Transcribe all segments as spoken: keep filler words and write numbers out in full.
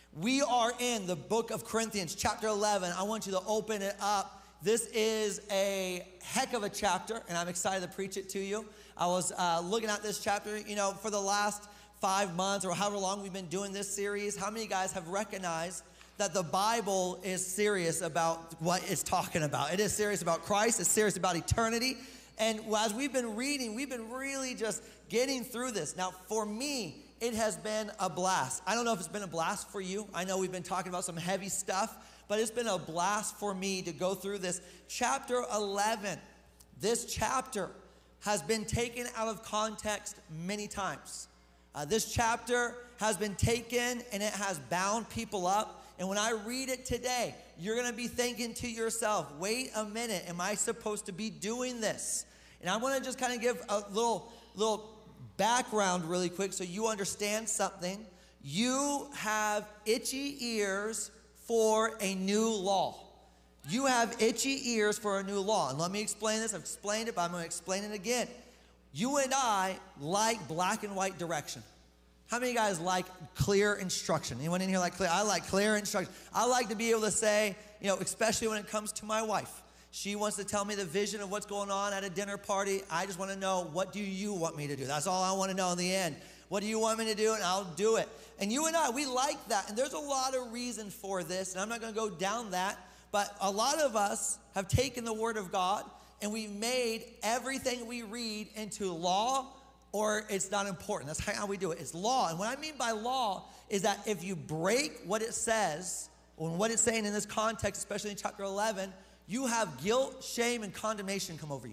We are in the book of Corinthians, chapter eleven. I want you to open it up. This is a heck of a chapter, and I'm excited to preach it to you. I was uh, looking at this chapter, you know, for the last five months or however long we've been doing this series. How many guys have recognized that the Bible is serious about what it's talking about? It is serious about Christ. It's serious about eternity. And as we've been reading, we've been really just getting through this. Now, for me, it has been a blast. I don't know if it's been a blast for you. I know we've been talking about some heavy stuff, but it's been a blast for me to go through this. Chapter eleven, this chapter has been taken out of context many times. Uh, this chapter has been taken and it has bound people up. And when I read it today, you're going to be thinking to yourself, wait a minute, am I supposed to be doing this? And I want to just kind of give a little, little background really quick so you understand something. You have itchy ears for a new law. You have itchy ears for a new law. And let me explain this. I've explained it, but I'm going to explain it again. You and I like black and white direction. How many guys like clear instruction? Anyone in here like clear? I like clear instruction. I like to be able to say, you know, especially when it comes to my wife. She wants to tell me the vision of what's going on at a dinner party. I just want to know, what do you want me to do? That's all I want to know in the end. What do you want me to do? And I'll do it. And you and I, we like that. And there's a lot of reason for this. And I'm not going to go down that. But a lot of us have taken the Word of God and we made everything we read into law, or it's not important. That's how we do it. It's law. And what I mean by law is that if you break what it says, or what it's saying in this context, especially in chapter eleven, you have guilt, shame, and condemnation come over you.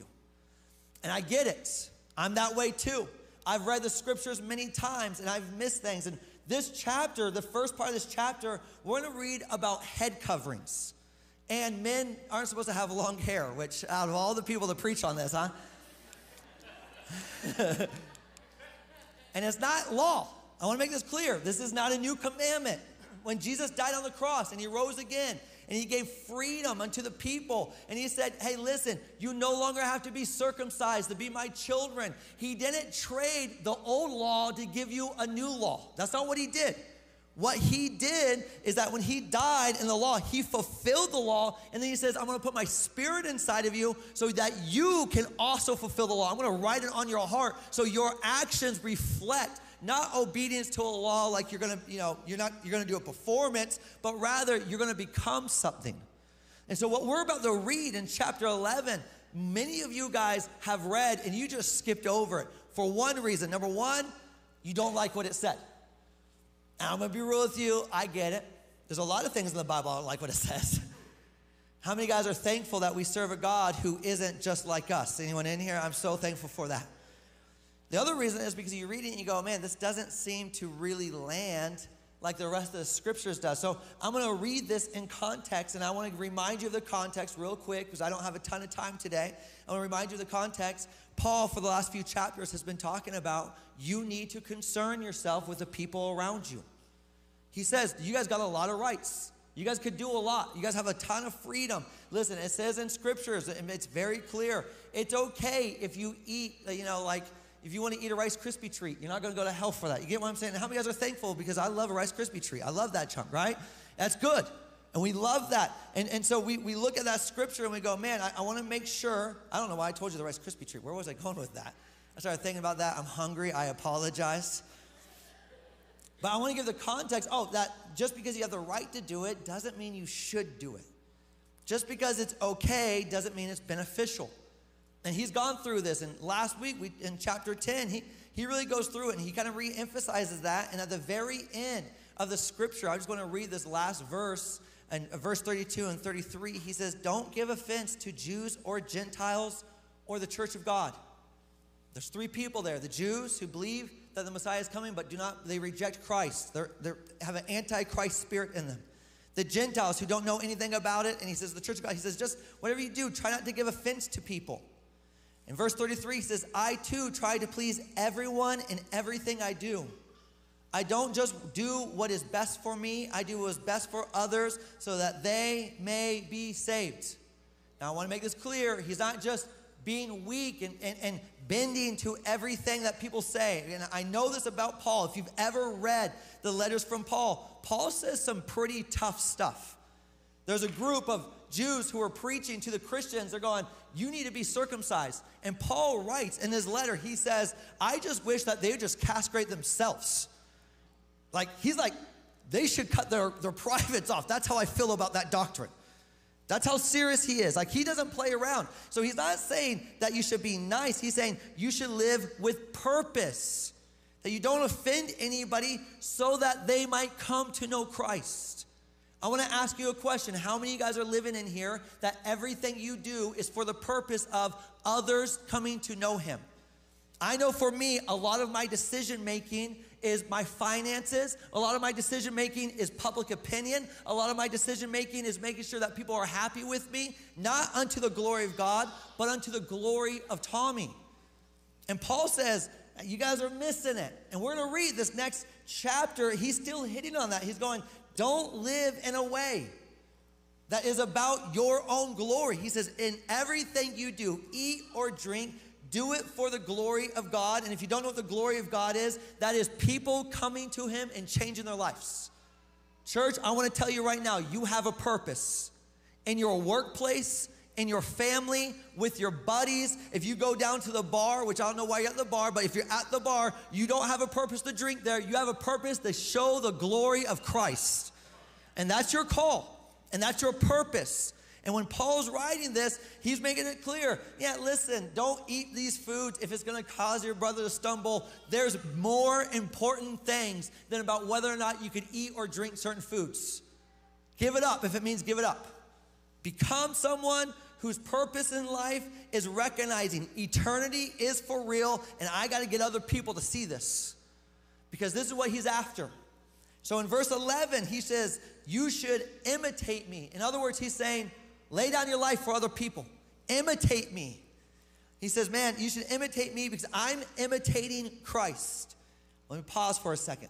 And I get it. I'm that way too. I've read the scriptures many times and I've missed things. And this chapter, the first part of this chapter, we're going to read about head coverings. And men aren't supposed to have long hair, which out of all the people that preach on this, huh? And it's not law. I want to make this clear. This is not a new commandment. When Jesus died on the cross and he rose again and he gave freedom unto the people and he said, hey, listen, you no longer have to be circumcised to be my children. He didn't trade the old law to give you a new law. That's not what he did. What he did is that when he died in the law, he fulfilled the law, and then he says, I'm going to put my spirit inside of you so that you can also fulfill the law. I'm going to write it on your heart so your actions reflect not obedience to a law like you're going to, you know, you're not, you're going to do a performance, but rather you're going to become something. And so what we're about to read in chapter eleven, many of you guys have read and you just skipped over it for one reason. Number one, you don't like what it said. And I'm going to be real with you. I get it. There's a lot of things in the Bible I don't like what it says. How many guys are thankful that we serve a God who isn't just like us? Anyone in here? I'm so thankful for that. The other reason is because you read it and you go, man, this doesn't seem to really land like the rest of the scriptures does. So I'm going to read this in context, and I want to remind you of the context real quick because I don't have a ton of time today. I want to remind you of the context. Paul, for the last few chapters, has been talking about you need to concern yourself with the people around you. He says, you guys got a lot of rights. You guys could do a lot. You guys have a ton of freedom. Listen, it says in scriptures, and it's very clear, it's okay if you eat, you know, like, if you want to eat a Rice Krispie treat, you're not going to go to hell for that. You get what I'm saying? And how many guys are thankful because I love a Rice Krispie treat? I love that chunk, right? That's good. And we love that. And, and so we, we look at that scripture and we go, man, I, I want to make sure. I don't know why I told you the Rice Krispie treat. Where was I going with that? I started thinking about that. I'm hungry. I apologize. But I want to give the context. Oh, that just because you have the right to do it doesn't mean you should do it. Just because it's okay doesn't mean it's beneficial. And he's gone through this. And last week, we, in chapter ten, he, he really goes through it. And he kind of re-emphasizes that. And at the very end of the scripture, I'm just going to read this last verse. And verse thirty-two and thirty-three, he says, don't give offense to Jews or Gentiles or the church of God. There's three people there. The Jews who believe that the Messiah is coming, but do not, they reject Christ. They're, they have an anti-Christ spirit in them. The Gentiles who don't know anything about it. And he says, the church of God, he says, just whatever you do, try not to give offense to people. In verse thirty-three, he says, I too try to please everyone in everything I do. I don't just do what is best for me. I do what is best for others so that they may be saved. Now, I want to make this clear. He's not just being weak and, and, and bending to everything that people say. And I know this about Paul. If you've ever read the letters from Paul, Paul says some pretty tough stuff. There's a group of Jews who are preaching to the Christians. They're going, you need to be circumcised. And Paul writes in his letter, he says, I just wish that they would just castrate themselves. Like, he's like, they should cut their, their privates off. That's how I feel about that doctrine. That's how serious he is. Like, he doesn't play around. So he's not saying that you should be nice. He's saying you should live with purpose, that you don't offend anybody so that they might come to know Christ. I want to ask you a question. How many of you guys are living in here that everything you do is for the purpose of others coming to know him? I know for me, a lot of my decision making is my finances. A lot of my decision making is public opinion. A lot of my decision making is making sure that people are happy with me, not unto the glory of God, but unto the glory of Tommy. And Paul says, you guys are missing it. And we're going to read this next chapter. He's still hitting on that. He's going, don't live in a way that is about your own glory. He says, in everything you do, eat or drink, do it for the glory of God. And if you don't know what the glory of God is, that is people coming to him and changing their lives. Church, I want to tell you right now, you have a purpose in your workplace, in your family, with your buddies. If you go down to the bar, which I don't know why you're at the bar, but if you're at the bar, you don't have a purpose to drink there. You have a purpose to show the glory of Christ. And that's your call. And that's your purpose. And when Paul's writing this, he's making it clear. Yeah, listen, don't eat these foods if it's going to cause your brother to stumble. There's more important things than about whether or not you can eat or drink certain foods. Give it up if it means give it up. Become someone whose purpose in life is recognizing eternity is for real, and I got to get other people to see this, because this is what he's after. So in verse eleven, he says, you should imitate me. In other words, he's saying, lay down your life for other people. Imitate me. He says, man, you should imitate me because I'm imitating Christ. Let me pause for a second.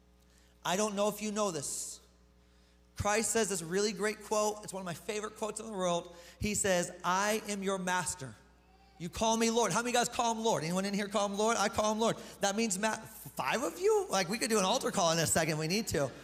I don't know if you know this. Christ says this really great quote. It's one of my favorite quotes in the world. He says, I am your master. You call me Lord. How many guys call him Lord? Anyone in here call him Lord? I call him Lord. That means ma- five of you? Like, we could do an altar call in a second. We need to.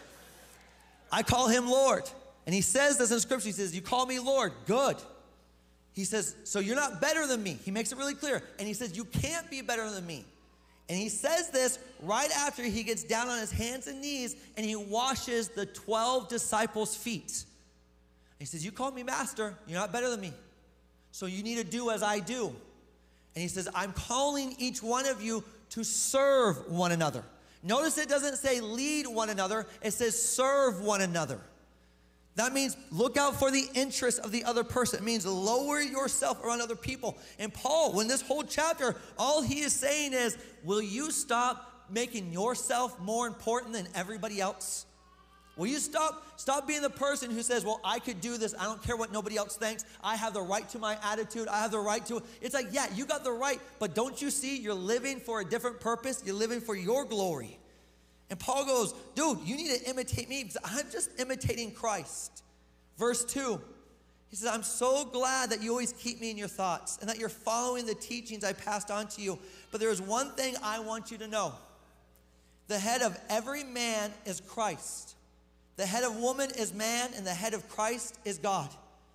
I call him Lord. And he says this in Scripture. He says, you call me Lord. Good. He says, so you're not better than me. He makes it really clear. And he says, you can't be better than me. And he says this right after he gets down on his hands and knees and he washes the twelve disciples' feet. He says, you call me master. You're not better than me. So you need to do as I do. And he says, I'm calling each one of you to serve one another. Notice it doesn't say lead one another. It says serve one another. That means look out for the interests of the other person. It means lower yourself around other people. And Paul, when this whole chapter, all he is saying is, will you stop making yourself more important than everybody else? Will you stop, stop being the person who says, well, I could do this. I don't care what nobody else thinks. I have the right to my attitude. I have the right to it. It's like, yeah, you got the right, but don't you see you're living for a different purpose? You're living for your glory. And Paul goes, dude, you need to imitate me because I'm just imitating Christ. Verse two, he says, I'm so glad that you always keep me in your thoughts and that you're following the teachings I passed on to you. But there is one thing I want you to know. The head of every man is Christ. The head of woman is man, and the head of Christ is God.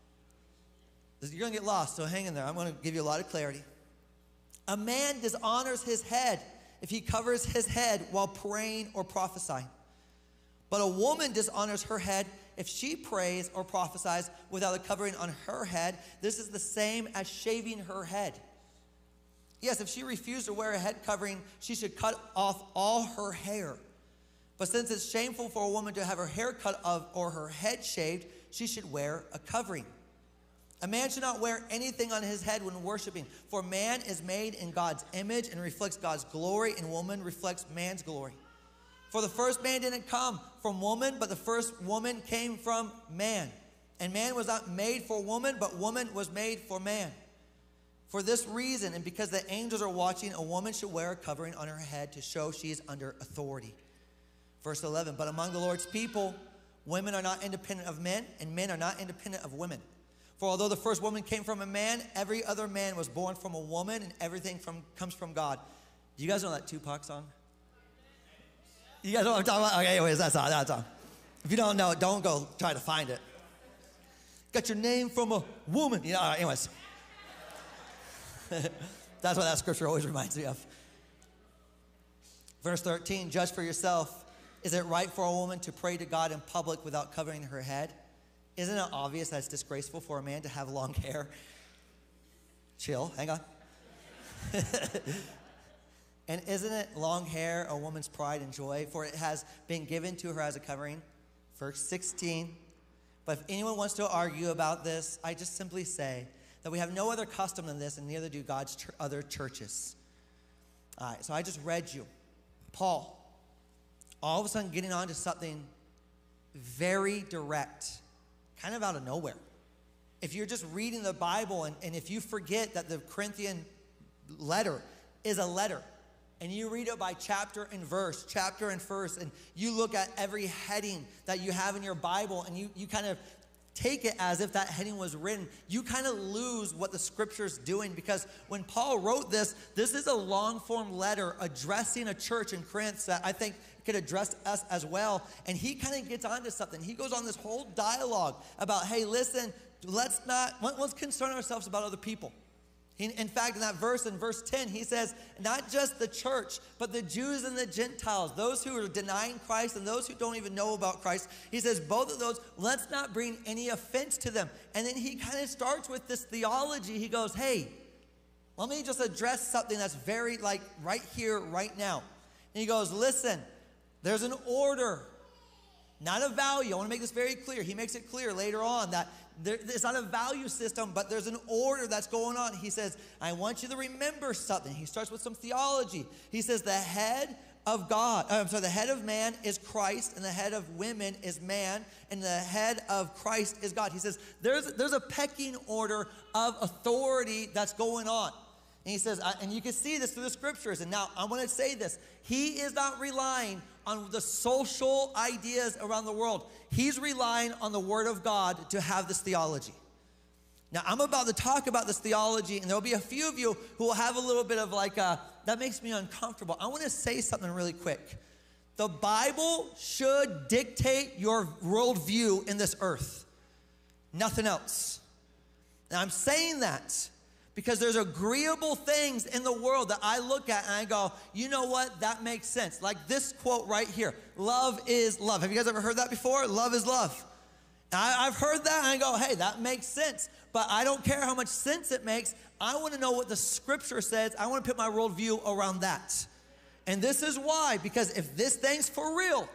You're going to get lost, so hang in there. I'm going to give you a lot of clarity. A man dishonors his head if he covers his head while praying or prophesying. But a woman dishonors her head if she prays or prophesies without a covering on her head. This is the same as shaving her head. Yes, if she refused to wear a head covering, she should cut off all her hair. But since it's shameful for a woman to have her hair cut off or her head shaved, she should wear a covering. A man should not wear anything on his head when worshiping, for man is made in God's image and reflects God's glory, and woman reflects man's glory. For the first man didn't come from woman, but the first woman came from man. And man was not made for woman, but woman was made for man. For this reason, and because the angels are watching, a woman should wear a covering on her head to show she is under authority. Verse eleven, but among the Lord's people, women are not independent of men, and men are not independent of women. For although the first woman came from a man, every other man was born from a woman, and everything from comes from God. Do you guys know that Tupac song? You guys know what I'm talking about? Okay, anyways, that's all, that's all. If you don't know it, don't go try to find it. Got your name from a woman. You know, all right, anyways. That's what that scripture always reminds me of. Verse thirteen, judge for yourself. Is it right for a woman to pray to God in public without covering her head? Isn't it obvious that it's disgraceful for a man to have long hair? Chill, hang on. And isn't it long hair a woman's pride and joy? For it has been given to her as a covering. Verse sixteen. But if anyone wants to argue about this, I just simply say that we have no other custom than this, and neither do God's ch- other churches. All right, so I just read you. Paul, all of a sudden getting on to something very direct, kind of out of nowhere. If you're just reading the Bible, and, and if you forget that the Corinthian letter is a letter, and you read it by chapter and verse, chapter and verse, and you look at every heading that you have in your Bible, and you, you kind of take it as if that heading was written, you kind of lose what the scripture's doing, because when Paul wrote this, this is a long-form letter addressing a church in Corinth that I think could address us as well. And he kind of gets onto something. He goes on this whole dialogue about, hey, listen, let's not, let's concern ourselves about other people. He, in fact, in that verse, in verse ten, he says, not just the church, but the Jews and the Gentiles, those who are denying Christ and those who don't even know about Christ. He says, both of those, let's not bring any offense to them. And then he kind of starts with this theology. He goes, hey, let me just address something that's very, like, right here, right now. And he goes, listen, there's an order, not a value. I want to make this very clear. He makes it clear later on that there, it's not a value system, but there's an order that's going on. He says, I want you to remember something. He starts with some theology. He says the head of God, uh, I'm sorry, the head of man is Christ, and the head of women is man, and the head of Christ is God. He says there's, there's a pecking order of authority that's going on. And he says, and you can see this through the scriptures. And now I want to say this. He is not relying on the social ideas around the world. He's relying on the Word of God to have this theology. Now, I'm about to talk about this theology, and there'll be a few of you who will have a little bit of like, a, that makes me uncomfortable. I want to say something really quick. The Bible should dictate your worldview in this earth. Nothing else. And I'm saying that because there's agreeable things in the world that I look at and I go, you know what, that makes sense. Like this quote right here, love is love. Have you guys ever heard that before? Love is love. And I, I've heard that and I go, hey, that makes sense. But I don't care how much sense it makes. I want to know what the scripture says. I want to put my worldview around that. And this is why, because if this thing's for real,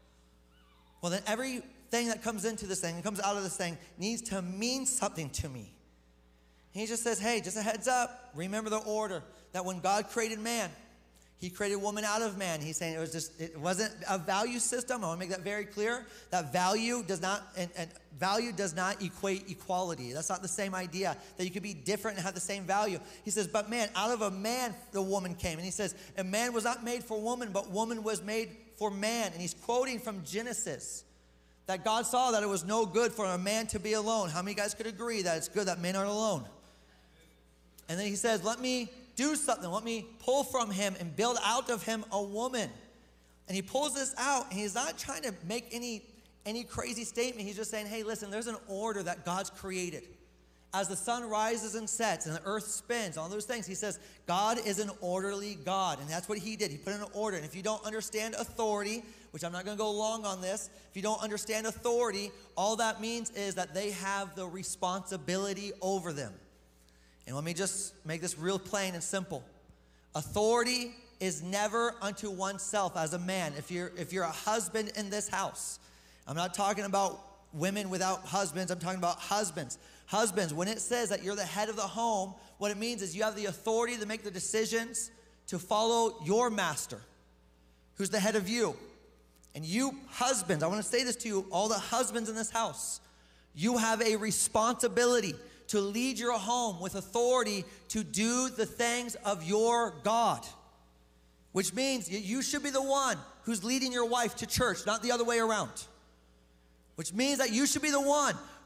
well then everything that comes into this thing and comes out of this thing needs to mean something to me. He just says, hey, just a heads up, remember the order that when God created man, he created woman out of man. He's saying it was just, it wasn't a value system. I want to make that very clear. That value does not, and, and value does not equate equality. That's not the same idea, that you could be different and have the same value. He says, but man, out of a man, the woman came. And he says, and man was not made for woman, but woman was made for man. And he's quoting from Genesis, that God saw that it was no good for a man to be alone. How many guys could agree that it's good that men aren't alone? And then he says, let me do something. Let me pull from him and build out of him a woman. And he pulls this out, and he's not trying to make any, any crazy statement. He's just saying, hey, listen, there's an order that God's created. As the sun rises and sets and the earth spins, all those things, he says, God is an orderly God. And that's what he did. He put in an order. And if you don't understand authority, which I'm not going to go long on this, if you don't understand authority, all that means is that they have the responsibility over them. And let me just make this real plain and simple. Authority is never unto oneself as a man. If you're, if you're a husband in this house, I'm not talking about women without husbands. I'm talking about husbands. Husbands, when it says that you're the head of the home, what it means is you have the authority to make the decisions to follow your master, who's the head of you. And you husbands, I want to say this to you, all the husbands in this house, you have a responsibility to lead your home with authority to do the things of your God. Which means you should be the one who's leading your wife to church, not the other way around. Which means that you should be the one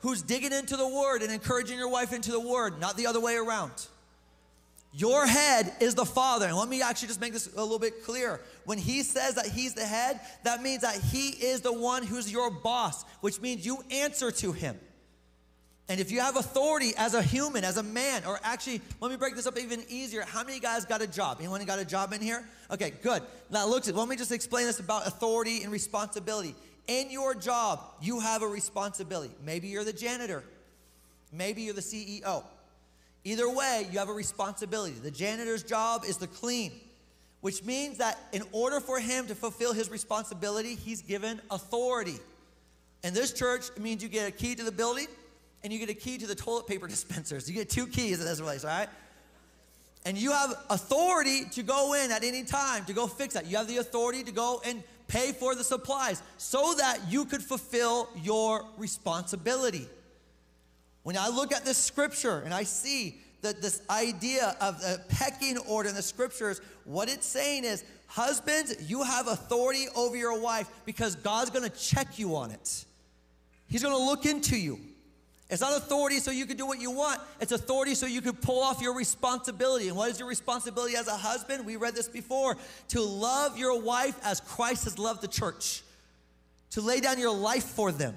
who's digging into the word and encouraging your wife into the word, not the other way around. Your head is the father. And let me actually just make this a little bit clear. When he says that he's the head, that means that he is the one who's your boss, which means you answer to him. And if you have authority as a human, as a man, or actually, let me break this up even easier. How many guys got a job? Anyone got a job in here? Okay, good. Now look, let me just explain this about authority and responsibility. In your job, you have a responsibility. Maybe you're the janitor. Maybe you're the C E O. Either way, you have a responsibility. The janitor's job is to clean, which means that in order for him to fulfill his responsibility, he's given authority. In this church, it means you get a key to the building and you get a key to the toilet paper dispensers. You get two keys in this place, all right? And you have authority to go in at any time to go fix that. You have the authority to go and pay for the supplies so that you could fulfill your responsibility. When I look at this scripture and I see that this idea of the pecking order in the scriptures, what it's saying is, husbands, you have authority over your wife because God's going to check you on it. He's going to look into you. It's not authority so you can do what you want. It's authority so you can pull off your responsibility. And what is your responsibility as a husband? We read this before. To love your wife as Christ has loved the church. To lay down your life for them.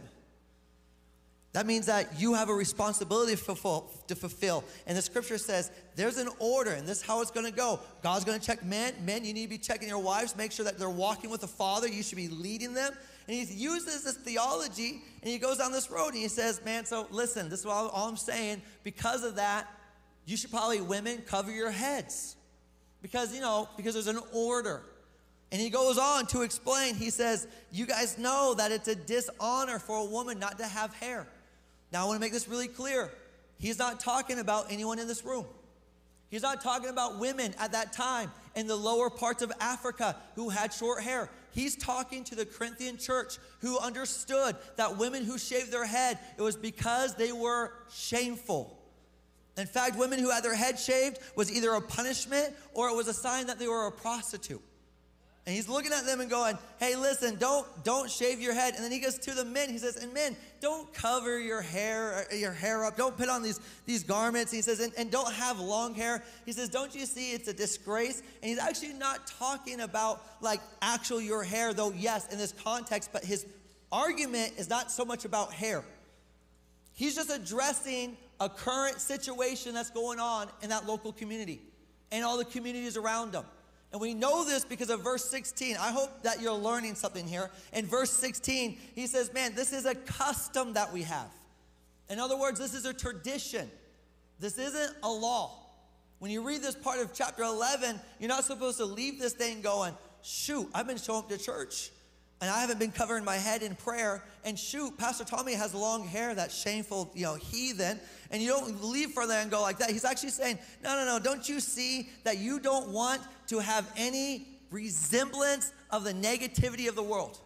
That means that you have a responsibility to fulfill, to fulfill. And the scripture says there's an order, and this is how it's going to go. God's going to check men. Men, you need to be checking your wives. Make sure that they're walking with the Father. You should be leading them. And he uses this theology, and he goes down this road, and he says, man, so listen, this is all, all I'm saying. Because of that, you should probably, women, cover your heads. Because, you know, because there's an order. And he goes on to explain. He says, you guys know that it's a dishonor for a woman not to have hair. Now, I want to make this really clear. He's not talking about anyone in this room. He's not talking about women at that time in the lower parts of Africa who had short hair. He's talking to the Corinthian church who understood that women who shaved their head, it was because they were shameful. In fact, women who had their head shaved was either a punishment or it was a sign that they were a prostitute. And he's looking at them and going, hey, listen, don't, don't shave your head. And then he goes to the men. He says, and men, don't cover your hair, your hair up. Don't put on these, these garments. He says, and, and don't have long hair. He says, don't you see it's a disgrace? And he's actually not talking about like actual your hair, though, yes, in this context. But his argument is not so much about hair. He's just addressing a current situation that's going on in that local community and all the communities around them. And we know this because of verse sixteen. I hope that you're learning something here. In verse sixteen, he says, man, this is a custom that we have. In other words, this is a tradition. This isn't a law. When you read this part of chapter eleven, you're not supposed to leave this thing going, shoot, I've been showing up to church, and I haven't been covering my head in prayer. And shoot, Pastor Tommy has long hair, that shameful, you know, heathen. And you don't leave for there and go like that. He's actually saying, no, no, no, don't you see that you don't want to have any resemblance of the negativity of the world?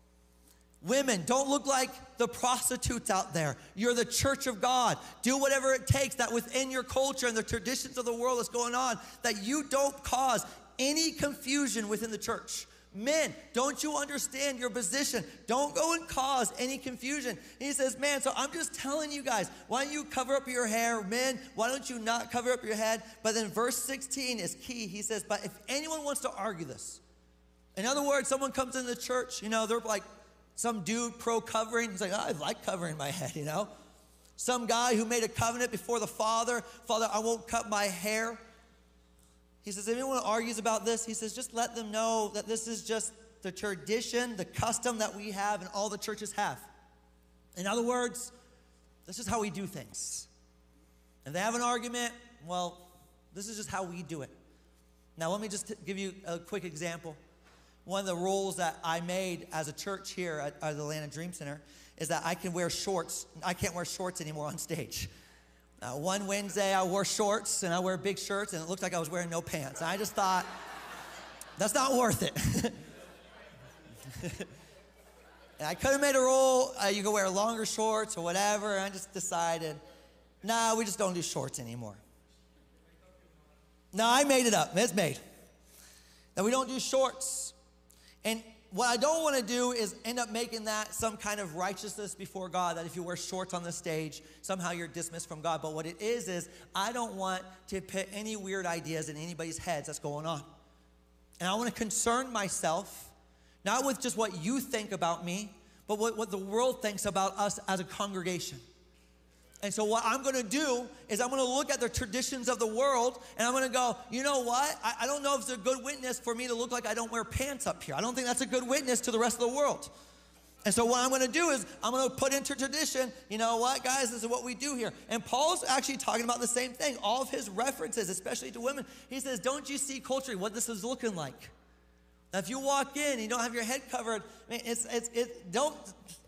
Women, don't look like the prostitutes out there. You're the church of God. Do whatever it takes that within your culture and the traditions of the world that's going on, that you don't cause any confusion within the church. Men, don't you understand your position? Don't go and cause any confusion. And he says, man, so I'm just telling you guys, why don't you cover up your hair? Men, why don't you not cover up your head? But then verse sixteen is key. He says, but if anyone wants to argue this, in other words, someone comes into the church, you know, they're like some dude pro-covering. He's like, oh, I like covering my head, you know. Some guy who made a covenant before the Father, Father, I won't cut my hair. He says, if anyone argues about this, he says, just let them know that this is just the tradition, the custom that we have and all the churches have. In other words, this is how we do things. If they have an argument, well, this is just how we do it. Now, let me just give you a quick example. One of the rules that I made as a church here at, at the Atlanta Dream Center is that I can wear shorts. I can't wear shorts anymore on stage. Uh, one Wednesday, I wore shorts, and I wear big shirts, and it looked like I was wearing no pants. And I just thought, that's not worth it. And I could have made a rule, uh, you can wear longer shorts or whatever, and I just decided, nah, we just don't do shorts anymore. No, I made it up. It's made. Now, we don't do shorts. And what I don't want to do is end up making that some kind of righteousness before God, that if you wear shorts on the stage, somehow you're dismissed from God. But what it is, is I don't want to put any weird ideas in anybody's heads that's going on. And I want to concern myself, not with just what you think about me, but what, what the world thinks about us as a congregation. And so what I'm going to do is I'm going to look at the traditions of the world, and I'm going to go, you know what? I, I don't know if it's a good witness for me to look like I don't wear pants up here. I don't think that's a good witness to the rest of the world. And so what I'm going to do is I'm going to put into tradition, you know what, guys, this is what we do here. And Paul's actually talking about the same thing. All of his references, especially to women, he says, don't you see culturally what this is looking like? Now, if you walk in and you don't have your head covered, I mean, it's, it's, it, don't,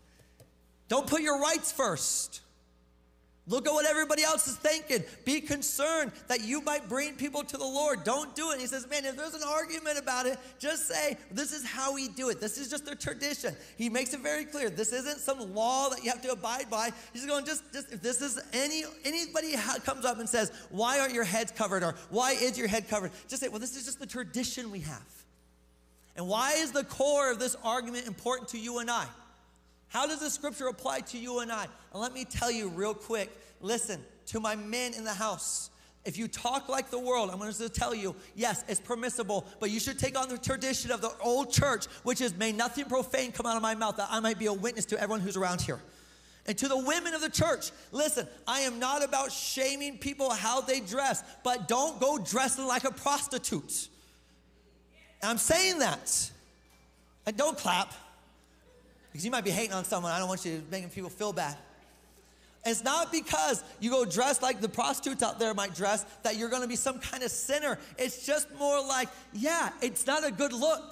don't put your rights first. Look at what everybody else is thinking. Be concerned that you might bring people to the Lord. Don't do it. And he says, man, if there's an argument about it, just say, this is how we do it. This is just a tradition. He makes it very clear. This isn't some law that you have to abide by. He's going, just, just if this is any, anybody ha- comes up and says, why aren't your heads covered? Or why is your head covered? Just say, well, this is just the tradition we have. And why is the core of this argument important to you and I? How does the scripture apply to you and I? And let me tell you real quick, listen, to my men in the house, if you talk like the world, I'm going to tell you, yes, it's permissible, but you should take on the tradition of the old church, which is, may nothing profane come out of my mouth, that I might be a witness to everyone who's around here. And to the women of the church, listen, I am not about shaming people how they dress, but don't go dressing like a prostitute. And I'm saying that. And don't clap. Because you might be hating on someone. I don't want you making people feel bad. It's not because you go dress like the prostitutes out there might dress that you're going to be some kind of sinner. It's just more like, yeah, it's not a good look.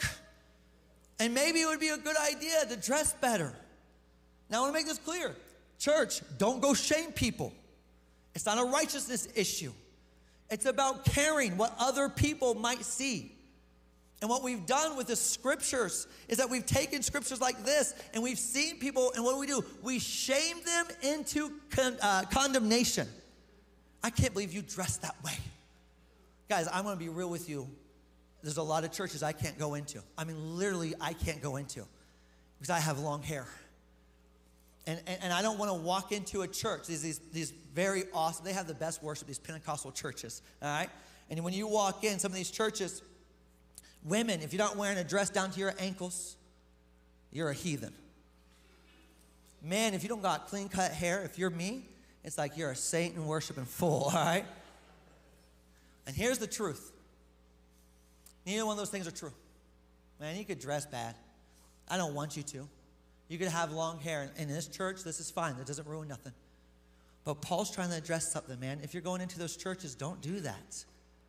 And maybe it would be a good idea to dress better. Now I want to make this clear. Church, don't go shame people. It's not a righteousness issue. It's about caring what other people might see. And what we've done with the scriptures is that we've taken scriptures like this and we've seen people, and what do we do? We shame them into con- uh, condemnation. I can't believe you dress that way. Guys, I'm going to be real with you. There's a lot of churches I can't go into. I mean, literally, I can't go into because I have long hair. And, and, and I don't want to walk into a church. These, these, these very awesome, they have the best worship, these Pentecostal churches, all right? And when you walk in, some of these churches, women, if you're not wearing a dress down to your ankles, you're a heathen. Man, if you don't got clean cut hair, if you're me, it's like you're a saint and worshiping full, all right? And here's the truth. Neither one of those things are true. Man, you could dress bad. I don't want you to. You could have long hair. In this church, this is fine. That doesn't ruin nothing. But Paul's trying to address something, man. If you're going into those churches, don't do that.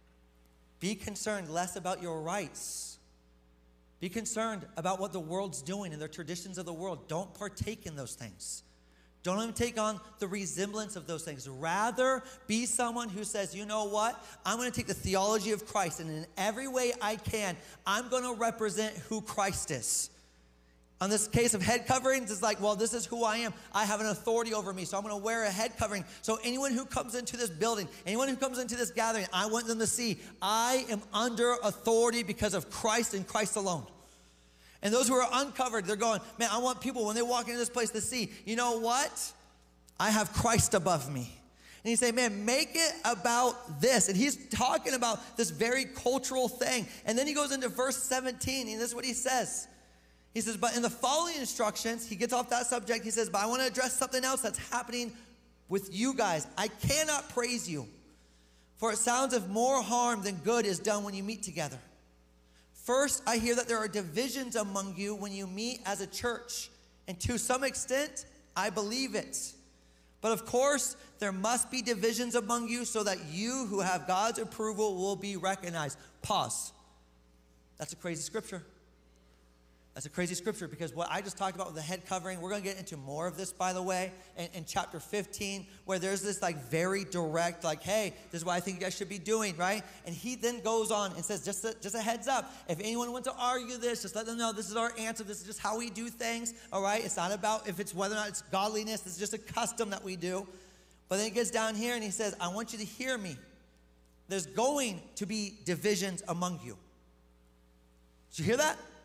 Be concerned less about your rights. Be concerned about what the world's doing and their traditions of the world. Don't partake in those things. Don't even take on the resemblance of those things. Rather, be someone who says, you know what? I'm going to take the theology of Christ, and in every way I can, I'm going to represent who Christ is. On this case of head coverings, it's like, well, this is who I am. I have an authority over me, so I'm going to wear a head covering. So anyone who comes into this building, anyone who comes into this gathering, I want them to see I am under authority because of Christ and Christ alone. And those who are uncovered, they're going, man, I want people when they walk into this place to see, you know what? I have Christ above me. And you say, man, make it about this. And he's talking about this very cultural thing. And then he goes into verse seventeen, and this is what he says. He says, but in the following instructions, he gets off that subject. He says, but I want to address something else that's happening with you guys. I cannot praise you, for it sounds as if more harm than good is done when you meet together. First, I hear that there are divisions among you when you meet as a church. And to some extent, I believe it. But of course, there must be divisions among you so that you who have God's approval will be recognized. Pause. That's a crazy scripture. That's a crazy scripture, because what I just talked about with the head covering, we're going to get into more of this, by the way, in, in chapter fifteen, where there's this like very direct, like, hey, this is what I think you guys should be doing, right? And he then goes on and says, just a, just a heads up, if anyone wants to argue this, just let them know this is our answer. This is just how we do things, all right? It's not about if it's whether or not it's godliness. It's just a custom that we do. But then he gets down here and he says, I want you to hear me. There's going to be divisions among you. Did you hear that?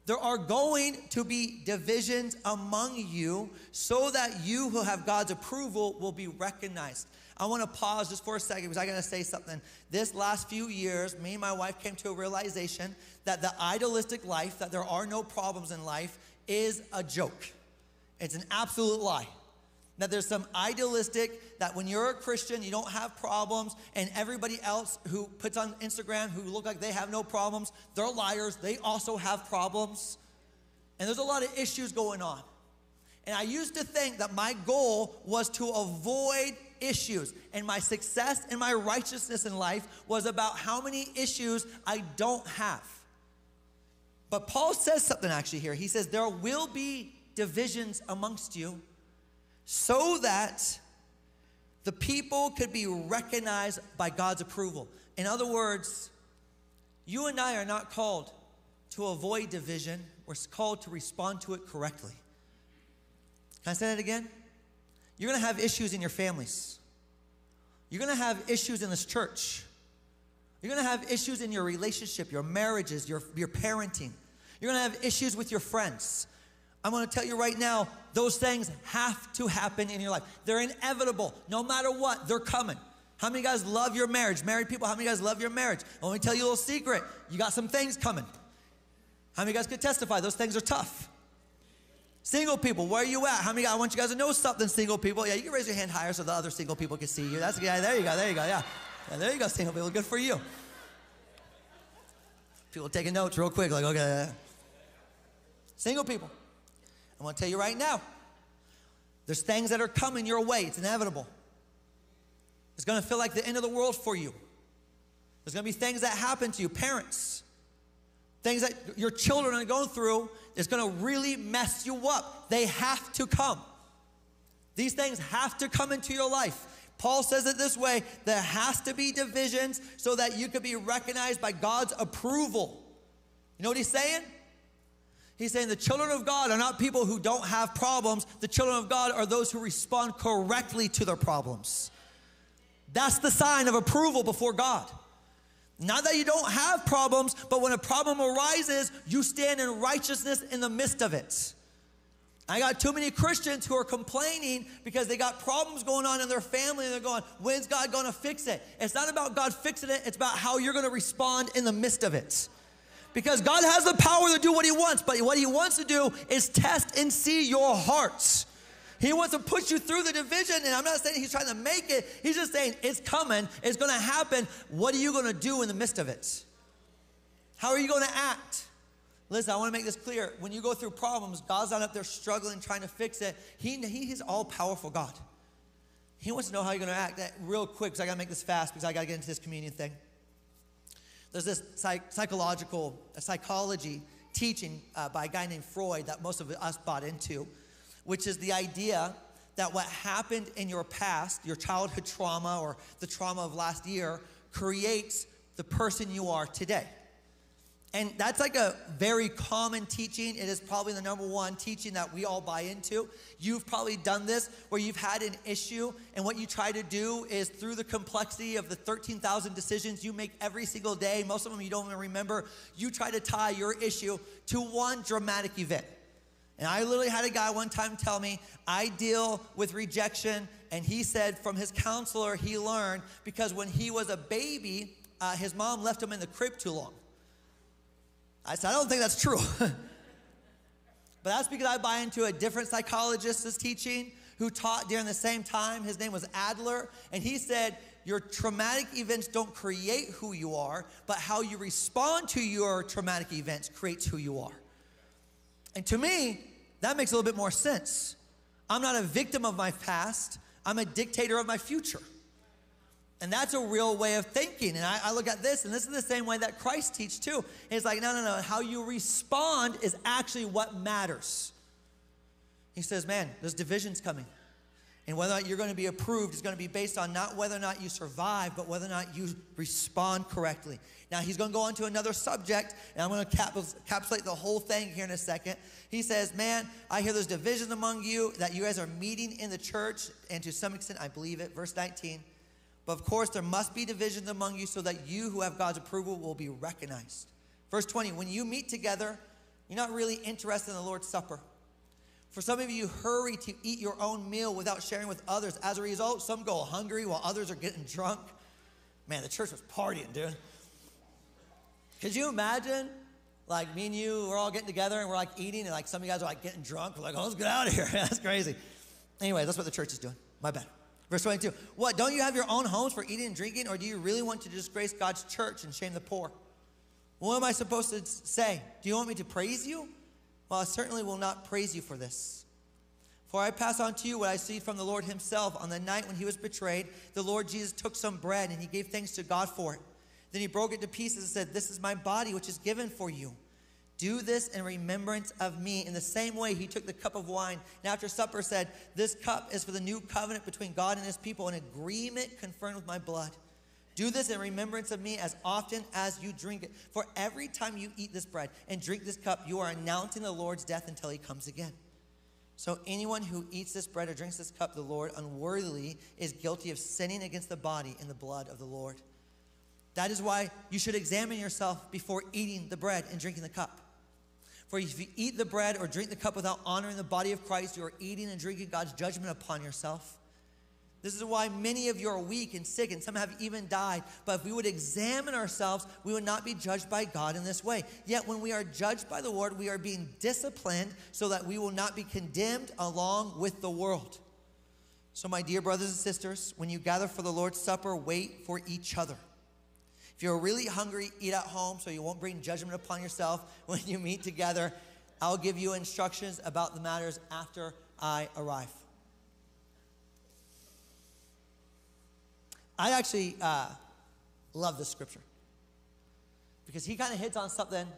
There are going to be divisions among you so that you who have God's approval will be recognized. I want to pause just for a second because I got to say something. This last few years, me and my wife came to a realization that the idealistic life, that there are no problems in life, is a joke. It's an absolute lie. That there's some idealistic, that when you're a Christian, you don't have problems, and everybody else who puts on Instagram who look like they have no problems, they're liars. They also have problems. And there's a lot of issues going on. And I used to think that my goal was to avoid issues. And my success and my righteousness in life was about how many issues I don't have. But Paul says something actually here. He says, there will be divisions amongst you, so that the people could be recognized by God's approval. In other words, you and I are not called to avoid division. We're called to respond to it correctly. Can I say that again? You're going to have issues in your families. You're going to have issues in this church. You're going to have issues in your relationship, your marriages, your, your parenting. You're going to have issues with your friends. I'm going to tell you right now, those things have to happen in your life. They're inevitable. No matter what, they're coming. How many of you guys love your marriage? Married people, how many of you guys love your marriage? Let me tell you a little secret. You got some things coming. How many of you guys could testify? Those things are tough. Single people, where are you at? How many? I want you guys to know something, single people. Yeah, you can raise your hand higher so the other single people can see you. That's yeah. There you go. There you go. Yeah, yeah. There you go, single people. Good for you. People taking notes real quick, like okay. Single people. I want to tell you right now, there's things that are coming your way. It's inevitable. It's going to feel like the end of the world for you. There's going to be things that happen to you, parents. Things that your children are going through is going to really mess you up. They have to come. These things have to come into your life. Paul says it this way, there has to be divisions so that you could be recognized by God's approval. You know what he's saying? He's saying the children of God are not people who don't have problems. The children of God are those who respond correctly to their problems. That's the sign of approval before God. Not that you don't have problems, but when a problem arises, you stand in righteousness in the midst of it. I got too many Christians who are complaining because they got problems going on in their family and they're going, when's God going to fix it? It's not about God fixing it. It's about how you're going to respond in the midst of it. Because God has the power to do what he wants, but what he wants to do is test and see your hearts. He wants to push you through the division, and I'm not saying he's trying to make it. He's just saying it's coming. It's going to happen. What are you going to do in the midst of it? How are you going to act? Listen, I want to make this clear. When you go through problems, God's not up there struggling, trying to fix it. He, he is all-powerful God. He wants to know how you're going to act. That real quick, because I got to make this fast because I got to get into this communion thing. There's this psych psychological, a psychology teaching uh, by a guy named Freud that most of us bought into, which is the idea that what happened in your past, your childhood trauma or the trauma of last year, creates the person you are today. And that's like a very common teaching. It is probably the number one teaching that we all buy into. You've probably done this where you've had an issue, and what you try to do is through the complexity of the thirteen thousand decisions you make every single day, most of them you don't even remember, you try to tie your issue to one dramatic event. And I literally had a guy one time tell me, I deal with rejection, and he said from his counselor he learned because when he was a baby, uh, his mom left him in the crib too long. I said, I don't think that's true. But that's because I buy into a different psychologist's teaching who taught during the same time. His name was Adler. And he said, your traumatic events don't create who you are, but how you respond to your traumatic events creates who you are. And to me, that makes a little bit more sense. I'm not a victim of my past. I'm a dictator of my future. And that's a real way of thinking. And I, I look at this, and this is the same way that Christ teaches too. It's like, no, no, no. How you respond is actually what matters. He says, man, there's divisions coming. And whether or not you're going to be approved is going to be based on not whether or not you survive, but whether or not you respond correctly. Now, he's going to go on to another subject, and I'm going to encapsulate the whole thing here in a second. He says, man, I hear there's division among you, that you guys are meeting in the church, and to some extent, I believe it. Verse nineteen. But of course, there must be divisions among you so that you who have God's approval will be recognized. Verse twenty, when you meet together, You're not really interested in the Lord's Supper. For some of you, you hurry to eat your own meal without sharing with others. As a result, some go hungry while others are getting drunk. Man, the church was partying, dude. Could you imagine, like me and you, we're all getting together and we're like eating, and like some of you guys are like getting drunk. We're like, oh, let's get out of here. That's crazy. Anyway, that's what the church is doing. My bad. Verse twenty-two. What, don't you have your own homes for eating and drinking, or do you really want to disgrace God's church and shame the poor? What am I supposed to say? Do you want me to praise you? Well, I certainly will not praise you for this. For I pass on to you what I see from the Lord himself. On the night when he was betrayed, the Lord Jesus took some bread and he gave thanks to God for it. Then he broke it to pieces and said, this is my body which is given for you. Do this in remembrance of me. In the same way, he took the cup of wine and after supper said, this cup is for the new covenant between God and his people, an agreement confirmed with my blood. Do this in remembrance of me as often as you drink it. For every time you eat this bread and drink this cup, you are announcing the Lord's death until he comes again. So anyone who eats this bread or drinks this cup, the Lord unworthily is guilty of sinning against the body and the blood of the Lord. That is why you should examine yourself before eating the bread and drinking the cup. For if you eat the bread or drink the cup without honoring the body of Christ, you are eating and drinking God's judgment upon yourself. This is why many of you are weak and sick, and some have even died. But if we would examine ourselves, we would not be judged by God in this way. Yet when we are judged by the Lord, we are being disciplined so that we will not be condemned along with the world. So my dear brothers and sisters, when you gather for the Lord's Supper, wait for each other. If you're really hungry, eat at home so you won't bring judgment upon yourself when you meet together. I'll give you instructions about the matters after I arrive. I actually uh, love this scripture because he kind of hits on something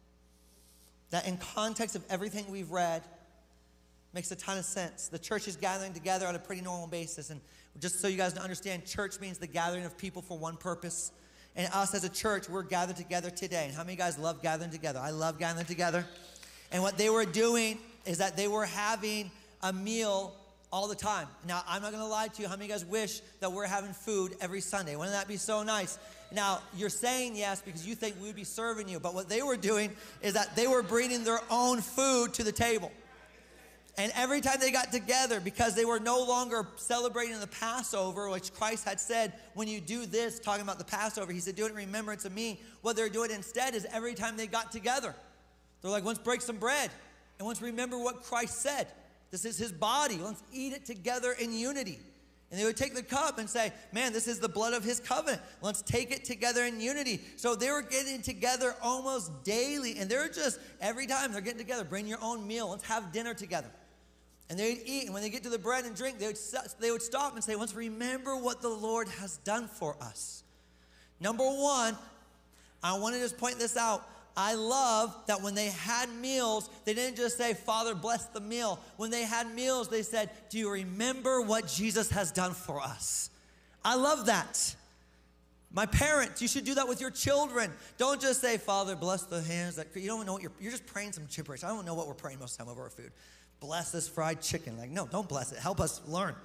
that in context of everything we've read makes a ton of sense. The church is gathering together on a pretty normal basis. And just so you guys understand, church means the gathering of people for one purpose. And us as a church, we're gathered together today. And how many of you guys love gathering together? I love gathering together. And what they were doing is that they were having a meal all the time. Now, I'm not going to lie to you. How many of you guys wish that we're having food every Sunday? Wouldn't that be so nice? Now, you're saying yes because you think we would be serving you. But what they were doing is that they were bringing their own food to the table. And every time they got together, because they were no longer celebrating the Passover, which Christ had said, when you do this, talking about the Passover, he said, do it in remembrance of me. What they're doing instead is every time they got together, they're like, let's break some bread. And let's remember what Christ said. This is his body. Let's eat it together in unity. And they would take the cup and say, man, this is the blood of his covenant. Let's take it together in unity. So they were getting together almost daily. And they're just, every time they're getting together, bring your own meal. Let's have dinner together. And they'd eat. And when they get to the bread and drink, they would, they would stop and say, let's remember what the Lord has done for us. Number one, I want to just point this out. I love that when they had meals, they didn't just say, Father, bless the meal. When they had meals, they said, do you remember what Jesus has done for us? I love that. My parents, you should do that with your children. Don't just say, Father, bless the hands. That you don't know what you're, you're just praying some gibberish. I don't know what we're praying most of the time over our food. Bless this fried chicken. Like, no, don't bless it. Help us learn.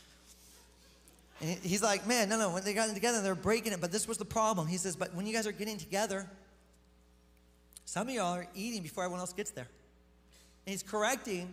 And he's like, man, no, no. When they got together, they're breaking it. But this was the problem. He says, but when you guys are getting together, some of y'all are eating before everyone else gets there. And he's correcting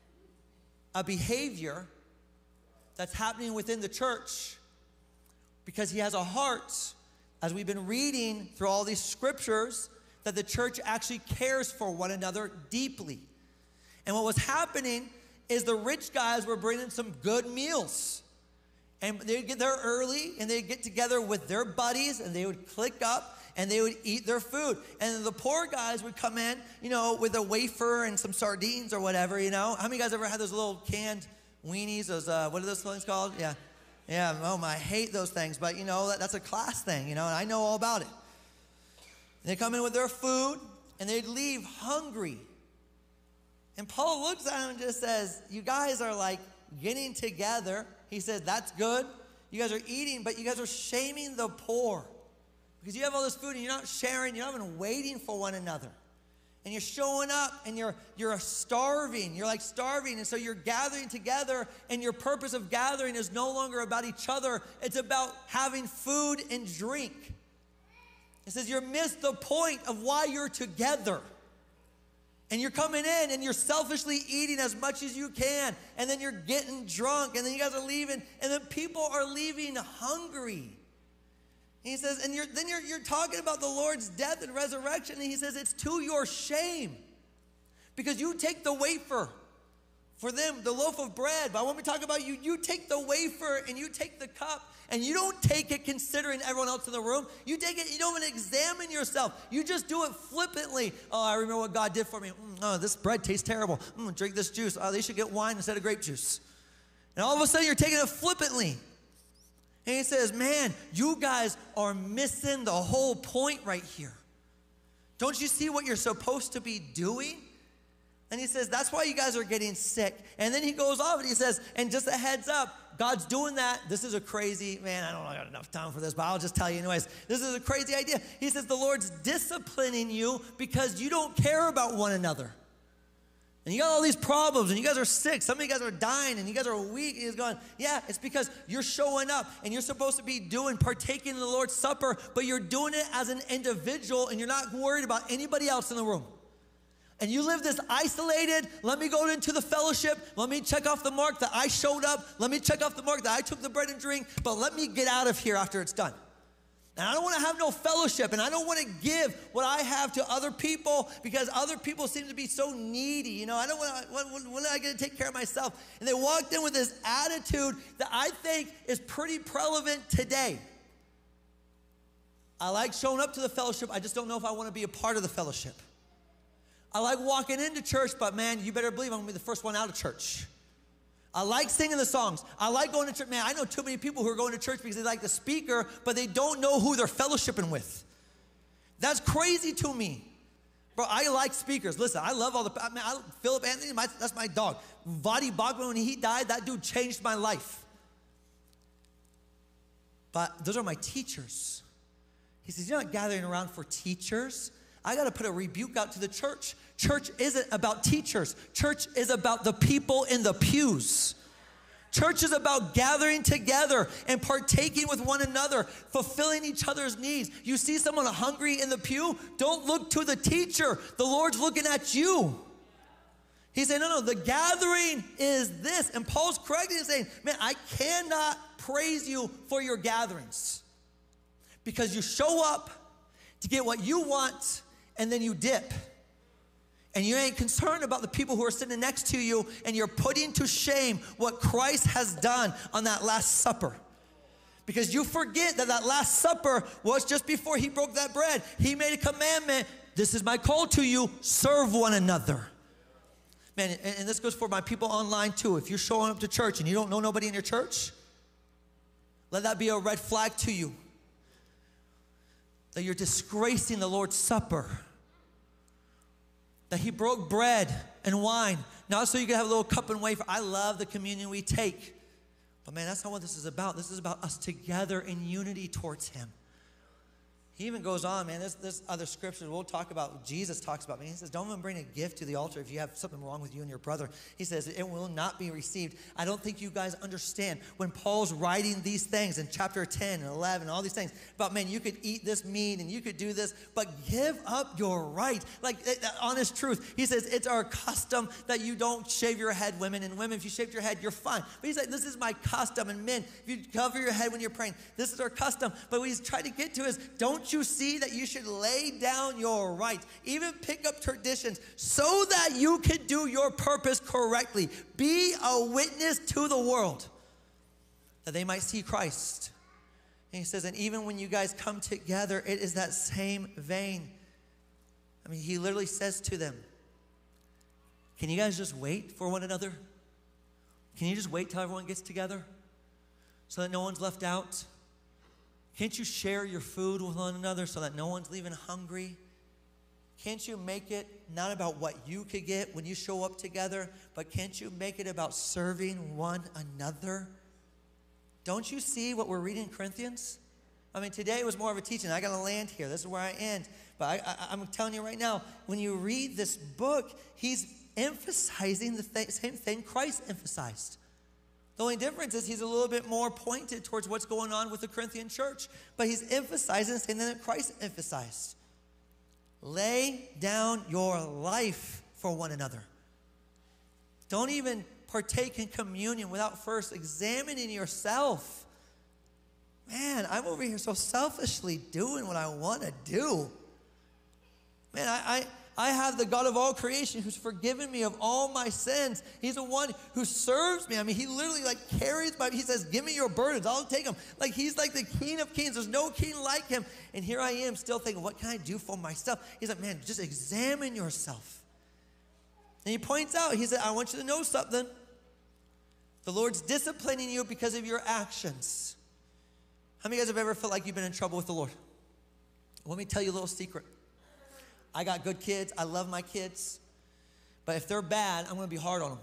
a behavior that's happening within the church because he has a heart, as we've been reading through all these scriptures, that the church actually cares for one another deeply. And what was happening is the rich guys were bringing some good meals. And they'd get there early, and they'd get together with their buddies, and they would click up, and they would eat their food. And then the poor guys would come in, you know, with a wafer and some sardines or whatever, you know. How many of you guys ever had those little canned weenies? Those, uh, what are those things called? Yeah. Yeah, oh, my, I hate those things. But, you know, that, that's a class thing, you know, and I know all about it. And they come in with their food, and they'd leave hungry. And Paul looks at him and just says, you guys are like getting together. He says, that's good. You guys are eating, but you guys are shaming the poor. Because you have all this food and you're not sharing, you're not even waiting for one another. And you're showing up and you're, you're starving. You're like starving. And so you're gathering together, and your purpose of gathering is no longer about each other. It's about having food and drink. It says you missed the point of why you're together. And you're coming in and you're selfishly eating as much as you can. And then you're getting drunk. And then you guys are leaving. And then people are leaving hungry. And he says, and you're, then you're, you're talking about the Lord's death and resurrection. And he says, it's to your shame. Because you take the wafer for them, the loaf of bread. But when we talk about you, you take the wafer and you take the cup. And you don't take it considering everyone else in the room. You take it, you don't even examine yourself. You just do it flippantly. Oh, I remember what God did for me. Mm, oh, this bread tastes terrible. Mm, drink this juice. Oh, they should get wine instead of grape juice. And all of a sudden, you're taking it flippantly. And he says, man, you guys are missing the whole point right here. Don't you see what you're supposed to be doing? And he says, that's why you guys are getting sick. And then he goes off and he says, and just a heads up, God's doing that. This is a crazy, man, I don't know, I got enough time for this, but I'll just tell you anyways. This is a crazy idea. He says the Lord's disciplining you because you don't care about one another. And you got all these problems, and you guys are sick. Some of you guys are dying, and you guys are weak. And he's going, yeah, it's because you're showing up, and you're supposed to be doing, partaking in the Lord's Supper, but you're doing it as an individual, and you're not worried about anybody else in the room. And you live this isolated, let me go into the fellowship, let me check off the mark that I showed up, let me check off the mark that I took the bread and drink, but let me get out of here after it's done. And I don't want to have no fellowship, and I don't want to give what I have to other people because other people seem to be so needy. You know, I don't want to, when, when am I going to take care of myself? And they walked in with this attitude that I think is pretty prevalent today. I like showing up to the fellowship, I just don't know if I want to be a part of the fellowship. I like walking into church, but man, you better believe I'm going to be the first one out of church. I like singing the songs. I like going to church. Man, I know too many people who are going to church because they like the speaker, but they don't know who they're fellowshipping with. That's crazy to me. Bro, I like speakers. Listen, I love all the, I mean, I, Philip Anthony, my, that's my dog. Vadi Bachman, when he died, that dude changed my life. But those are my teachers. He says, you're not gathering around for teachers. I got to put a rebuke out to the church. Church isn't about teachers. Church is about the people in the pews. Church is about gathering together and partaking with one another, fulfilling each other's needs. You see someone hungry in the pew, don't look to the teacher. The Lord's looking at you. He said, no, no, the gathering is this. And Paul's correcting and saying, man, I cannot praise you for your gatherings because you show up to get what you want and then you dip. And you ain't concerned about the people who are sitting next to you, and you're putting to shame what Christ has done on that Last Supper. Because you forget that that Last Supper was just before he broke that bread. He made a commandment. This is my call to you. Serve one another. Man, and, and this goes for my people online too. If you're showing up to church and you don't know nobody in your church, let that be a red flag to you. That you're disgracing the Lord's Supper. That he broke bread and wine, not so you can have a little cup and wafer. I love the communion we take. But man, that's not what this is about. This is about us together in unity towards him. He even goes on, man, there's, there's other scriptures we'll talk about. Jesus talks about, man, he says, don't even bring a gift to the altar if you have something wrong with you and your brother. He says, it will not be received. I don't think you guys understand when Paul's writing these things in chapter ten and eleven, all these things about, man, you could eat this meat and you could do this, but give up your right. Like, honest truth. He says, it's our custom that you don't shave your head, women, and women, if you shaved your head, you're fine. But he's like, this is my custom, and men, if you cover your head when you're praying, this is our custom. But what he's trying to get to is, don't you see that you should lay down your rights, even pick up traditions so that you can do your purpose correctly. Be a witness to the world that they might see Christ. And he says, and even when you guys come together, it is that same vein. I mean, he literally says to them, can you guys just wait for one another? Can you just wait till everyone gets together so that no one's left out? Can't you share your food with one another so that no one's leaving hungry? Can't you make it not about what you could get when you show up together, but can't you make it about serving one another? Don't you see what we're reading in Corinthians? I mean, today was more of a teaching. I got to land here. This is where I end. But I, I, I'm telling you right now, when you read this book, he's emphasizing the th- same thing Christ emphasized. The only difference is he's a little bit more pointed towards what's going on with the Corinthian church. But he's emphasizing the same thing that Christ emphasized. Lay down your life for one another. Don't even partake in communion without first examining yourself. Man, I'm over here so selfishly doing what I want to do. Man, I, I, I have the God of all creation who's forgiven me of all my sins. He's the one who serves me. I mean, he literally like carries my, he says, give me your burdens, I'll take them. Like he's like the King of kings. There's no king like him. And here I am still thinking, what can I do for myself? He's like, man, just examine yourself. And he points out, he said, I want you to know something. The Lord's disciplining you because of your actions. How many of you guys have ever felt like you've been in trouble with the Lord? Let me tell you a little secret. I got good kids. I love my kids. But if they're bad, I'm going to be hard on them.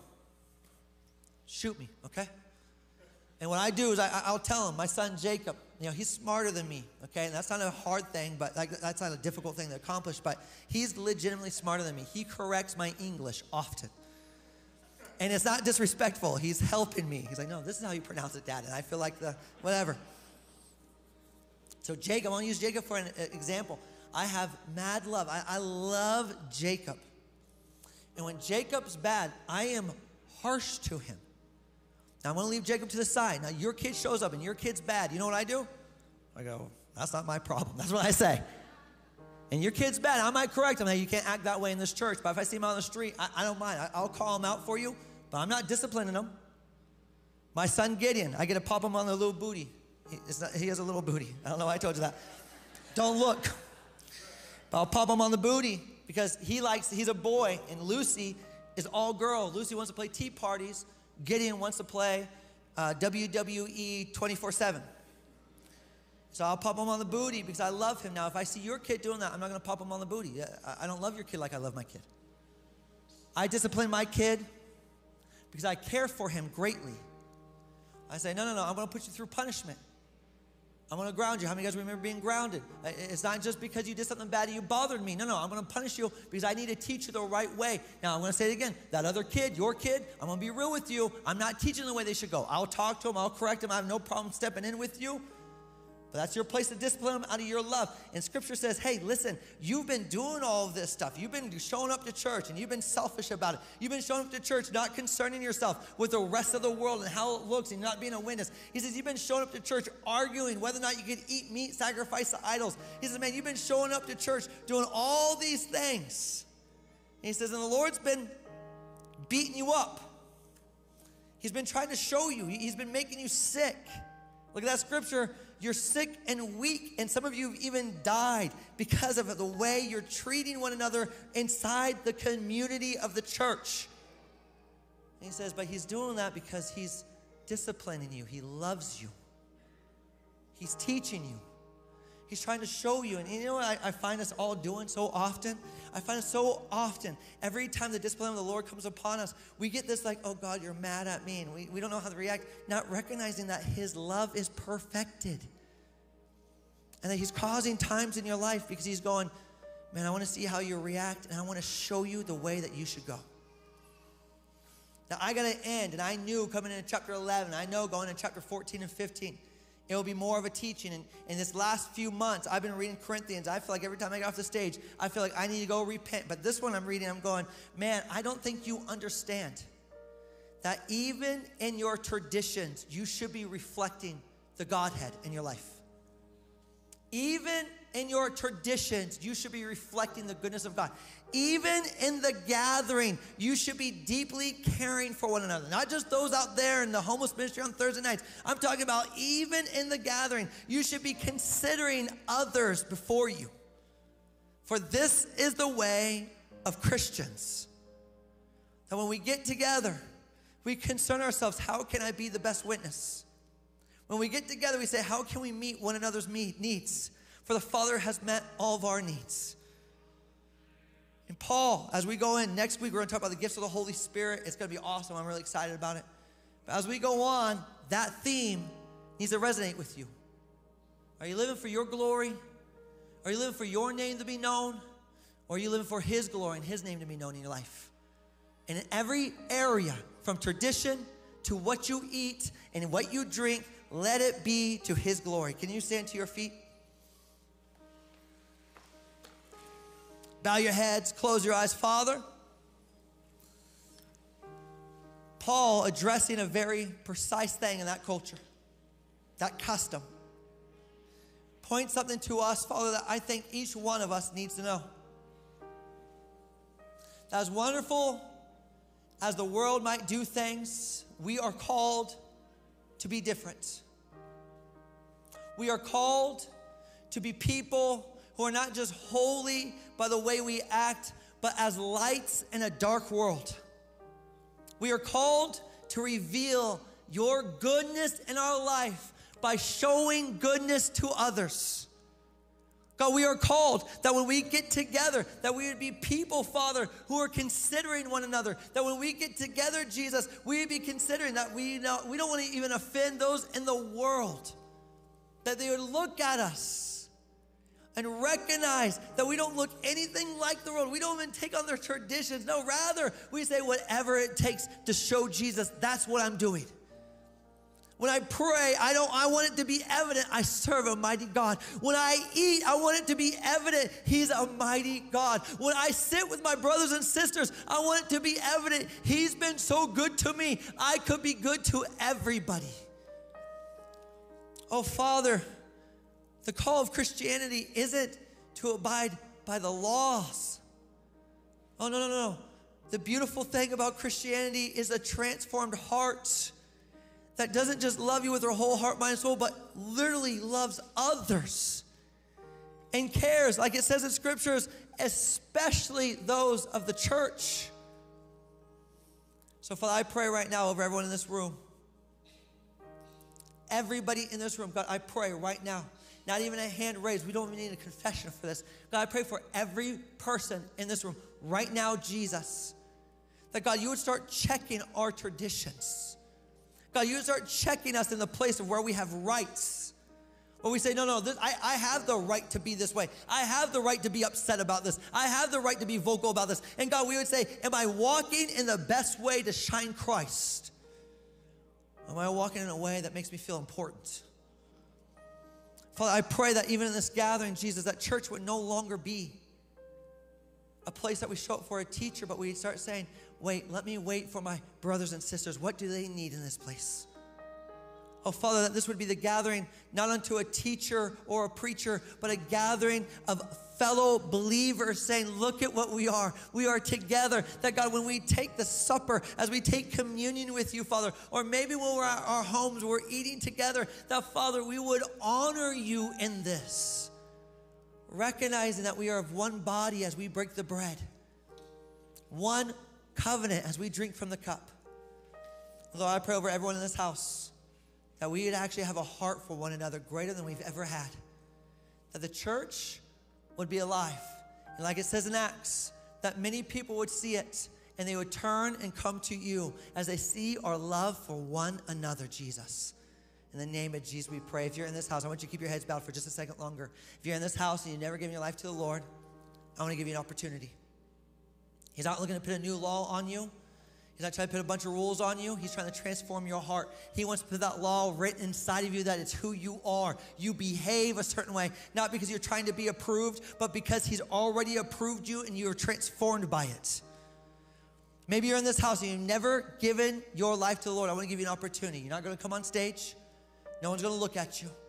Shoot me, okay? And what I do is I, I'll tell them, my son Jacob, you know, he's smarter than me, okay? And that's not a hard thing, but like, that's not a difficult thing to accomplish, but he's legitimately smarter than me. He corrects my English often. And it's not disrespectful. He's helping me. He's like, no, this is how you pronounce it, Dad. And I feel like the, whatever. So Jacob, I want to use Jacob for an example. I have mad love. I, I love Jacob. And when Jacob's bad, I am harsh to him. Now, I'm going to leave Jacob to the side. Now, your kid shows up and your kid's bad. You know what I do? I go, that's not my problem. That's what I say. And your kid's bad. I might correct him. Hey, you can't act that way in this church. But if I see him out on the street, I, I don't mind. I, I'll call him out for you. But I'm not disciplining him. My son Gideon, I get to pop him on the little booty. He, it's not, he has a little booty. I don't know why I told you that. Don't look. But I'll pop him on the booty because he likes, he's a boy, and Lucy is all girl. Lucy wants to play tea parties. Gideon wants to play uh, W W E twenty-four seven. So I'll pop him on the booty because I love him. Now, if I see your kid doing that, I'm not going to pop him on the booty. I, I don't love your kid like I love my kid. I discipline my kid because I care for him greatly. I say, no, no, no, I'm going to put you through punishment. I'm going to ground you. How many of you guys remember being grounded? It's not just because you did something bad and you bothered me. No, no, I'm going to punish you because I need to teach you the right way. Now, I'm going to say it again. That other kid, your kid, I'm going to be real with you. I'm not teaching the way they should go. I'll talk to them. I'll correct them. I have no problem stepping in with you. But that's your place to discipline them out of your love. And Scripture says, hey, listen, you've been doing all of this stuff. You've been showing up to church, and you've been selfish about it. You've been showing up to church not concerning yourself with the rest of the world and how it looks and not being a witness. He says, you've been showing up to church arguing whether or not you can eat meat sacrificed to idols. He says, man, you've been showing up to church doing all these things. And he says, and the Lord's been beating you up. He's been trying to show you. He's been making you sick. Look at that scripture. You're sick and weak, and some of you have even died because of the way you're treating one another inside the community of the church. And he says, but he's doing that because he's disciplining you. He loves you. He's teaching you. He's trying to show you. And you know what I, I find us all doing so often? I find it so often, every time the discipline of the Lord comes upon us, we get this like, oh God, you're mad at me. And we, we don't know how to react, not recognizing that his love is perfected. And that he's causing times in your life because he's going, man, I want to see how you react, and I want to show you the way that you should go. Now, I got to end, and I knew coming into chapter eleven, I know going into chapter fourteen and fifteen, it will be more of a teaching. And in this last few months, I've been reading Corinthians. I feel like every time I get off the stage, I feel like I need to go repent. But this one I'm reading, I'm going, man, I don't think you understand that even in your traditions, you should be reflecting the Godhead in your life. Even in your traditions, you should be reflecting the goodness of God. Even in the gathering, you should be deeply caring for one another. Not just those out there in the homeless ministry on Thursday nights. I'm talking about even in the gathering, you should be considering others before you. For this is the way of Christians. That when we get together, we concern ourselves, how can I be the best witness? When we get together, we say, how can we meet one another's needs? For the Father has met all of our needs. And Paul, as we go in, next week we're going to talk about the gifts of the Holy Spirit. It's going to be awesome. I'm really excited about it. But as we go on, that theme needs to resonate with you. Are you living for your glory? Are you living for your name to be known? Or are you living for his glory and his name to be known in your life? And in every area, from tradition to what you eat and what you drink, let it be to his glory. Can you stand to your feet? Bow your heads, close your eyes. Father, Paul addressing a very precise thing in that culture, that custom, points something to us, Father, that I think each one of us needs to know. As wonderful as the world might do things, we are called to be different. We are called to be people who are not just holy by the way we act, but as lights in a dark world. We are called to reveal your goodness in our life by showing goodness to others. God, we are called that when we get together, that we would be people, Father, who are considering one another. That when we get together, Jesus, we would be considering that we, know, we don't want to even offend those in the world. That they would look at us and recognize that we don't look anything like the world. We don't even take on their traditions. No, rather, we say whatever it takes to show Jesus, that's what I'm doing. When I pray, I don't. I want it to be evident I serve a mighty God. When I eat, I want it to be evident He's a mighty God. When I sit with my brothers and sisters, I want it to be evident He's been so good to me. I could be good to everybody. Oh, Father, the call of Christianity isn't to abide by the laws. Oh, no, no, no. The beautiful thing about Christianity is a transformed heart that doesn't just love you with her whole heart, mind, and soul, but literally loves others and cares, like it says in scriptures, especially those of the church. So, Father, I pray right now over everyone in this room. Everybody in this room, God, I pray right now, not even a hand raised. We don't even need a confession for this. God, I pray for every person in this room right now, Jesus, that God, you would start checking our traditions. God, you would start checking us in the place of where we have rights. Where we say, no, no, this, I, I have the right to be this way. I have the right to be upset about this. I have the right to be vocal about this. And God, we would say, am I walking in the best way to shine Christ? Am I walking in a way that makes me feel important? Father, I pray that even in this gathering, Jesus, that church would no longer be a place that we show up for a teacher, but we start saying, wait, let me wait for my brothers and sisters. What do they need in this place? Oh, Father, that this would be the gathering not unto a teacher or a preacher, but a gathering of fellow believers saying, look at what we are. We are together. That, God, when we take the supper, as we take communion with you, Father, or maybe when we're at our homes, we're eating together, that, Father, we would honor you in this, recognizing that we are of one body as we break the bread, one covenant as we drink from the cup. Lord, I pray over everyone in this house that we would actually have a heart for one another greater than we've ever had. That the church would be alive. And like it says in Acts, that many people would see it and they would turn and come to you as they see our love for one another, Jesus. In the name of Jesus, we pray. If you're in this house, I want you to keep your heads bowed for just a second longer. If you're in this house and you've never given your life to the Lord, I want to give you an opportunity. He's not looking to put a new law on you. He's not trying to put a bunch of rules on you. He's trying to transform your heart. He wants to put that law written inside of you that it's who you are. You behave a certain way, not because you're trying to be approved, but because he's already approved you and you're transformed by it. Maybe you're in this house and you've never given your life to the Lord. I want to give you an opportunity. You're not going to come on stage. No one's going to look at you.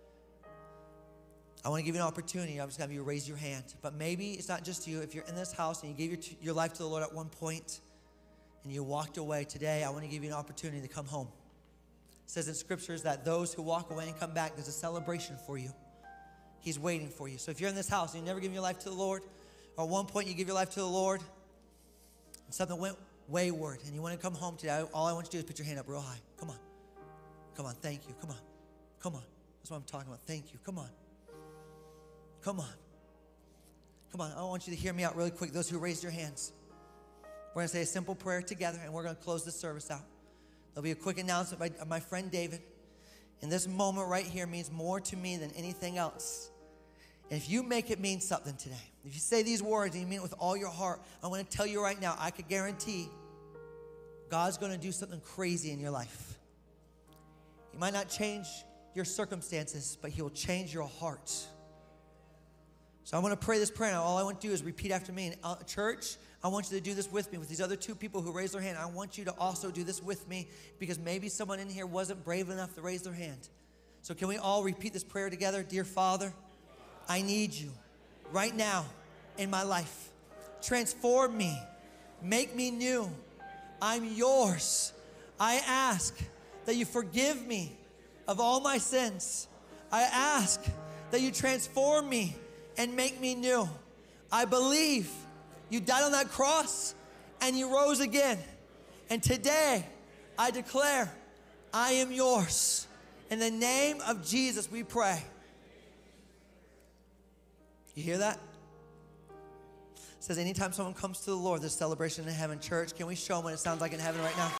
I want to give you an opportunity. I'm just going to have you raise your hand. But maybe it's not just you. If you're in this house and you gave your, your life to the Lord at one point, and you walked away today, I want to give you an opportunity to come home. It says in scriptures that those who walk away and come back, there's a celebration for you. He's waiting for you. So if you're in this house and you never given your life to the Lord, or at one point you give your life to the Lord, and something went wayward, and you want to come home today, all I want you to do is put your hand up real high. Come on. Come on. Thank you. Come on. Come on. That's what I'm talking about. Thank you. Come on. Come on. Come on. I want you to hear me out really quick, those who raised your hands. We're going to say a simple prayer together, and we're going to close this service out. There'll be a quick announcement by my friend David. And this moment right here means more to me than anything else. And if you make it mean something today, if you say these words and you mean it with all your heart, I want to tell you right now, I could guarantee God's going to do something crazy in your life. He might not change your circumstances, but he will change your heart. So I want to pray this prayer. Now, all I want to do is repeat after me. In uh, church, I want you to do this with me. With these other two people who raised their hand, I want you to also do this with me, because maybe someone in here wasn't brave enough to raise their hand. So can we all repeat this prayer together? Dear Father, I need you right now in my life. Transform me. Make me new. I'm yours. I ask that you forgive me of all my sins. I ask that you transform me and make me new. I believe you died on that cross and you rose again. And today I declare I am yours. In the name of Jesus we pray. You hear that? It says anytime someone comes to the Lord, there's celebration in heaven. Church, can we show them what it sounds like in heaven right now?